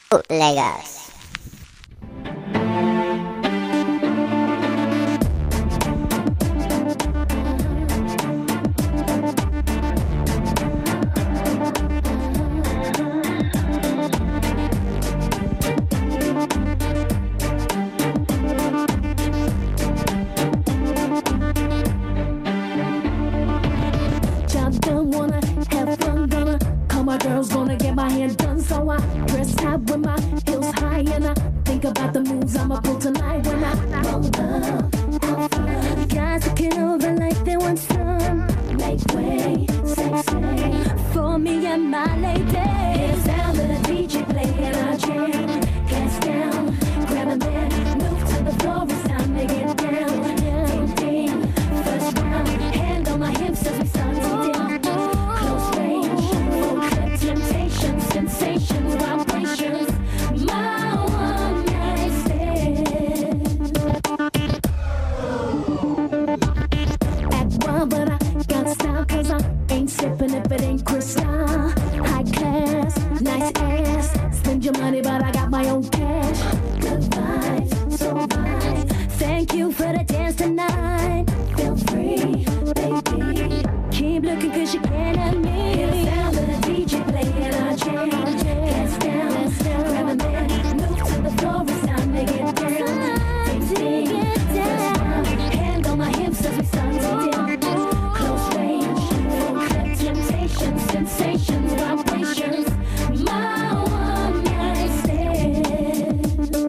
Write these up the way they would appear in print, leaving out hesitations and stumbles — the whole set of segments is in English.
Bootleggers. Job done, wanna have fun, gonna call my girls, gonna get my hair done. So I dress top with my heels high, and I think about the moves I'ma pull tonight when I roll up, out front. Guys looking over like they want some. Make way, sexy for me and my lady. Hear the sound of the DJ playing our jam. Hands down, grab a man, move to the floor. It's time to get down. Ding ding, first round. Hand on my hips as we start to dip. Close range, full clip, temptation, sensations, vibrations. My one night stand. Act wild, but I got style, 'cause I ain't sipping if it ain't crystal. High class, nice ass. Spend your money, but I got my own cash. Good vibes, so right. Thank you for the dance tonight. Feel free, baby. Keep looking 'cause you can't have me. Hear the sound of the DJ playing our jam. Hands down, grab a man, move to the floor. It's time to get down. Ding ding, first round. Hand on my hips as we start to dip. Close range, full clip, temptation, sensations, vibrations. My one night stand.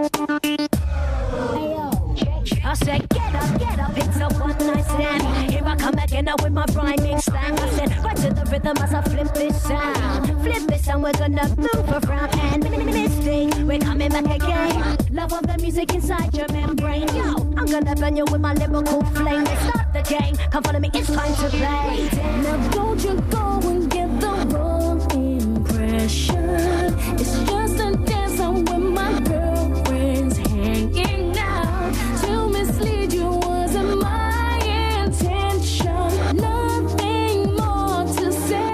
I said, get up, it's a one night stand. Here I come again now with my rhyming slang. I said, right to the rhythm as I flip this sound. Flip this sound, we're gonna move around and misty. We're coming back again. Love of the music inside your membrane. Yo, I'm gonna burn you with my lyrical flame. Let's start the game. Come follow me, it's time to play. Now don't you go and get the wrong impression. It's just a dance I'm with my girlfriends hanging out. To mislead you wasn't my intention. Nothing more to say.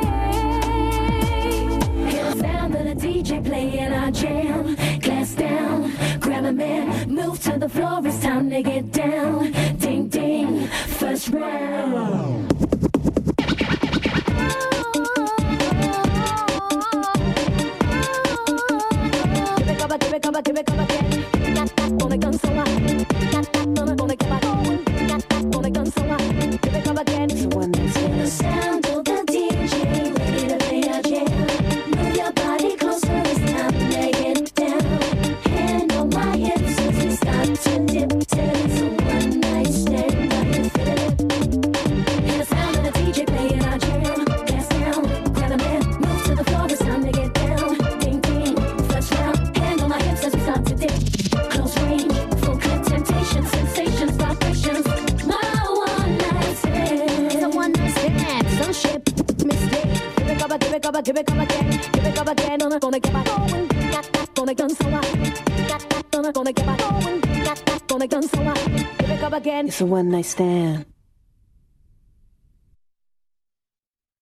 Hear the sound of the DJ playing our jam. Glass down, grab a man, move to the floor. It's time to get down. Ding ding, first round. Give it, come back, give it, come back again. On the gun so hot. On the get back going. On the gun so hot. Give it, come back again. It's one that's The sound of the DJ, ready to play our jam. Move your body closer, it's time to get down. Hand on my hips as we start to dip. Till it's a one night stand, I can feel it. Hear the sound of the DJ playing our jam. Glass down, grab a man, move to the floor, it's time to get down. Ding ding, first round. Hand on my hips as we start to dip. Close range, full clip, temptation, sensations, vibrations. My one night stand. It's a one night stand. Some shit, mistake. Give it, come back, give it, come back, give it, come back again. Give it, come back again. Gonna get back going. Gonna gun so hot. Gonna get back going. Gonna gun so hot. Give it, come back again. It's a one night stand.